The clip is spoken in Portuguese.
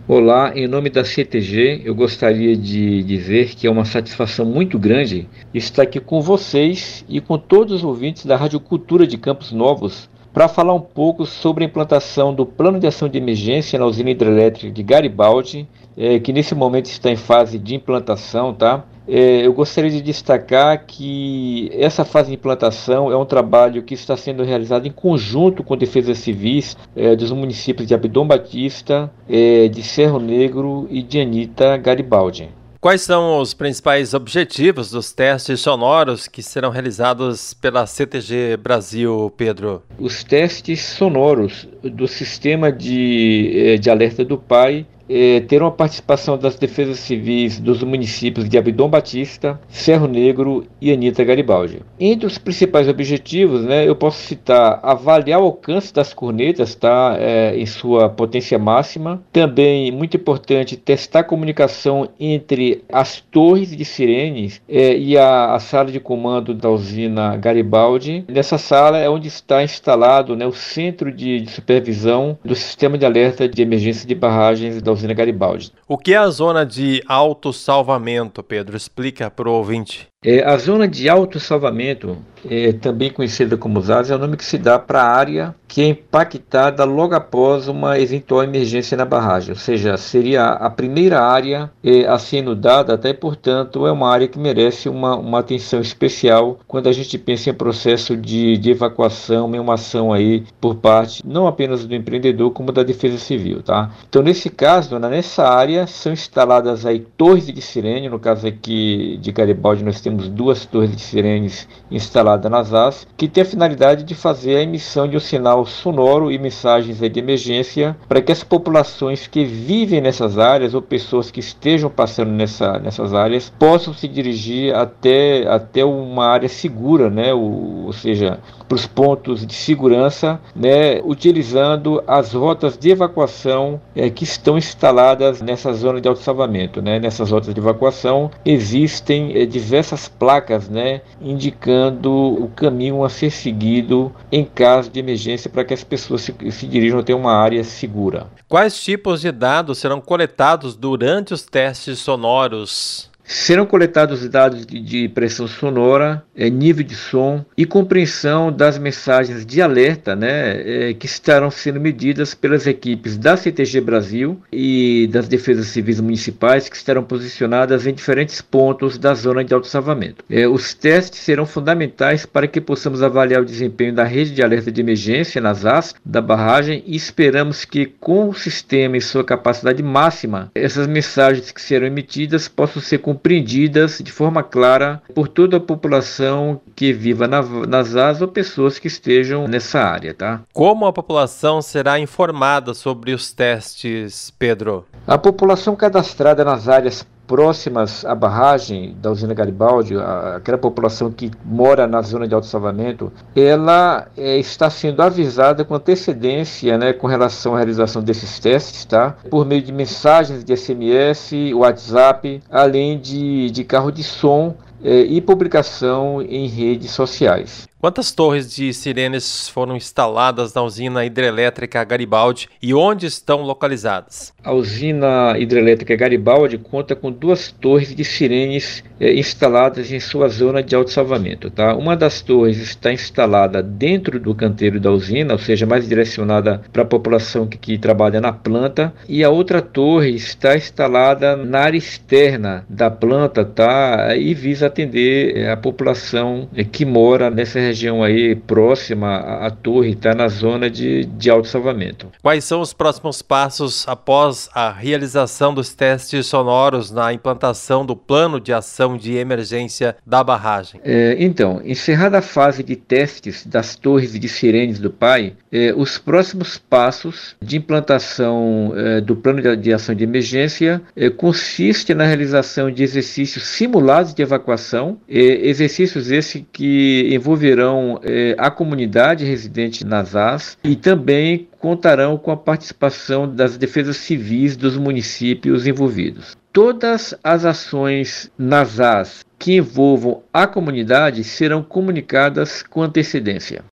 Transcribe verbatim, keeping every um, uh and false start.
Olá, em nome da C T G, eu gostaria de dizer que é uma satisfação muito grande estar aqui com vocês e com todos os ouvintes da Rádio Cultura de Campos Novos para falar um pouco sobre a implantação do Plano de Ação de Emergência na usina hidrelétrica de Garibaldi, eh, que nesse momento está em fase de implantação, tá? Eh, eu gostaria de destacar que essa fase de implantação é um trabalho que está sendo realizado em conjunto com defesas civis eh, dos municípios de Abdon Batista, eh, de Cerro Negro e de Anita Garibaldi. Quais são os principais objetivos dos testes sonoros que serão realizados pela C T G Brasil, Pedro? Os testes sonoros do sistema de, de alerta do P A I eh, terão a participação das defesas civis dos municípios de Abdon Batista, Cerro Negro e Anita Garibaldi. Entre os principais objetivos, né, eu posso citar avaliar o alcance das cornetas, tá, é, em sua potência máxima. Também, muito importante, testar a comunicação entre as torres de sirenes é, e a, a sala de comando da usina Garibaldi. Nessa sala é onde está instalado, né, o centro de, de supervisão do sistema de alerta de emergência de barragens da usina Garibaldi. O que é a zona de autossalvamento, Pedro? Explica para o ouvinte. É, a zona de autossalvamento, é, também conhecida como Z A S, é o nome que se dá para a área que é impactada logo após uma eventual emergência na barragem, ou seja, seria a primeira área é, a ser inundada, até portanto é uma área que merece uma, uma atenção especial quando a gente pensa em processo de, de evacuação, em uma ação aí por parte não apenas do empreendedor como da Defesa Civil, tá? Então nesse caso, né, nessa área são instaladas aí torres de sirene, no caso aqui de Garibaldi nós temos duas torres de sirenes instaladas nas A S, que tem a finalidade de fazer a emissão de um sinal sonoro e mensagens de emergência para que as populações que vivem nessas áreas ou pessoas que estejam passando nessa, nessas áreas possam se dirigir até, até uma área segura, né? ou, ou seja, para os pontos de segurança, né? Utilizando as rotas de evacuação é, que estão instaladas nessa zona de autossalvamento, né? Nessas rotas de evacuação existem é, diversas placas, né? Indicando o caminho a ser seguido em caso de emergência para que as pessoas se, se dirijam até uma área segura. Quais tipos de dados serão coletados durante os testes sonoros? Serão coletados dados de, de pressão sonora, é, nível de som e compreensão das mensagens de alerta, né, é, que estarão sendo medidas pelas equipes da C T G Brasil e das defesas civis municipais que estarão posicionadas em diferentes pontos da zona de autossalvamento. É, os testes serão fundamentais para que possamos avaliar o desempenho da rede de alerta de emergência nas A S da barragem e esperamos que com o sistema em sua capacidade máxima, essas mensagens que serão emitidas possam ser compreendidas de forma clara por toda a população que viva na, nas A S ou pessoas que estejam nessa área, tá? Como a população será informada sobre os testes, Pedro? A população cadastrada nas áreas próximas à barragem da usina Garibaldi, aquela população que mora na zona de autossalvamento, ela é, está sendo avisada com antecedência, né, com relação à realização desses testes, tá? Por meio de mensagens de S M S, WhatsApp, além de, de carro de som é, e publicação em redes sociais. Quantas torres de sirenes foram instaladas na usina hidrelétrica Garibaldi e onde estão localizadas? A usina hidrelétrica Garibaldi conta com duas torres de sirenes é, instaladas em sua zona de autossalvamento, tá? Uma das torres está instalada dentro do canteiro da usina, ou seja, mais direcionada para a população que, que trabalha na planta, e a outra torre está instalada na área externa da planta, tá? E visa atender é, a população é, que mora nessa região região aí próxima à, à torre, está na zona de, de autossalvamento. Quais são os próximos passos após a realização dos testes sonoros na implantação do plano de ação de emergência da barragem? É, então, encerrada a fase de testes das torres de sirenes do P A I, é, os próximos passos de implantação é, do plano de, de ação de emergência é, consiste na realização de exercícios simulados de evacuação, é, exercícios esses que envolverão É, a comunidade residente nas A S e também contarão com a participação das defesas civis dos municípios envolvidos. Todas as ações nas A S que envolvam a comunidade serão comunicadas com antecedência.